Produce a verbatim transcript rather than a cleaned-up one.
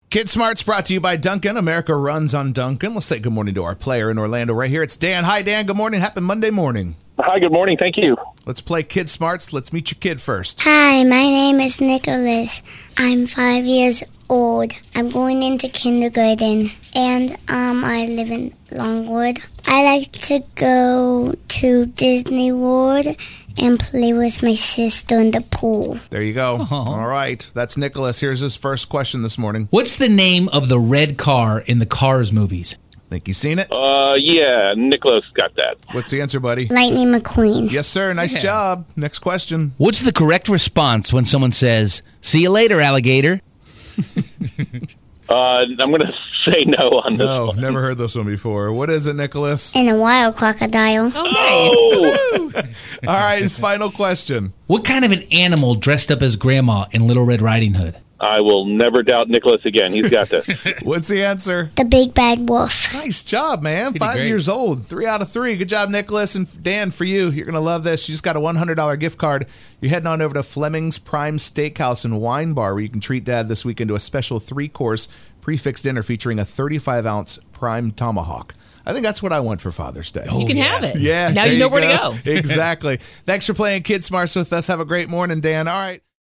Kid Smarts brought to you by Duncan. America runs on Duncan. Let's say good morning to our player in Orlando right here. It's Dan. Hi, Dan. Good morning. Happy Monday morning. Hi, good morning. Thank you. Let's play Kid Smarts. Let's meet your kid first. Hi, my name is Nicholas. I'm five years old. I'm going into kindergarten, and um, I live in Longwood. I like to go to Disney World and play with my sister in the pool. There you go. Aww. All right. That's Nicholas. Here's his first question this morning. What's the name of the red car in the Cars movies? Think you seen it? Uh, yeah, Nicholas got that. What's the answer, buddy? Lightning McQueen. Yes, sir. Nice Yeah. job. Next question. What's the correct response when someone says, "See you later, alligator"? Uh, I'm going to say no on this No, one. never heard this one before. What is it, Nicholas? And a wild crocodile. Oh, All right, his final question. What kind of an animal dressed up as Grandma in Little Red Riding Hood? I will never doubt Nicholas again. He's got this. What's the answer? The big bad wolf. Nice job, man. did Five great. years old. Three out of three. Good job, Nicholas. And Dan, for you, you're going to love this. You just got a one hundred dollars gift card. You're heading on over to Fleming's Prime Steakhouse and Wine Bar, where you can treat Dad this weekend to a special three-course prefix dinner featuring a thirty-five ounce prime tomahawk. I think that's what I want for Father's Day. You can have it. Yeah. Now there you know where to go. Exactly. Thanks for playing Kid Smarts with us. Have a great morning, Dan. All right.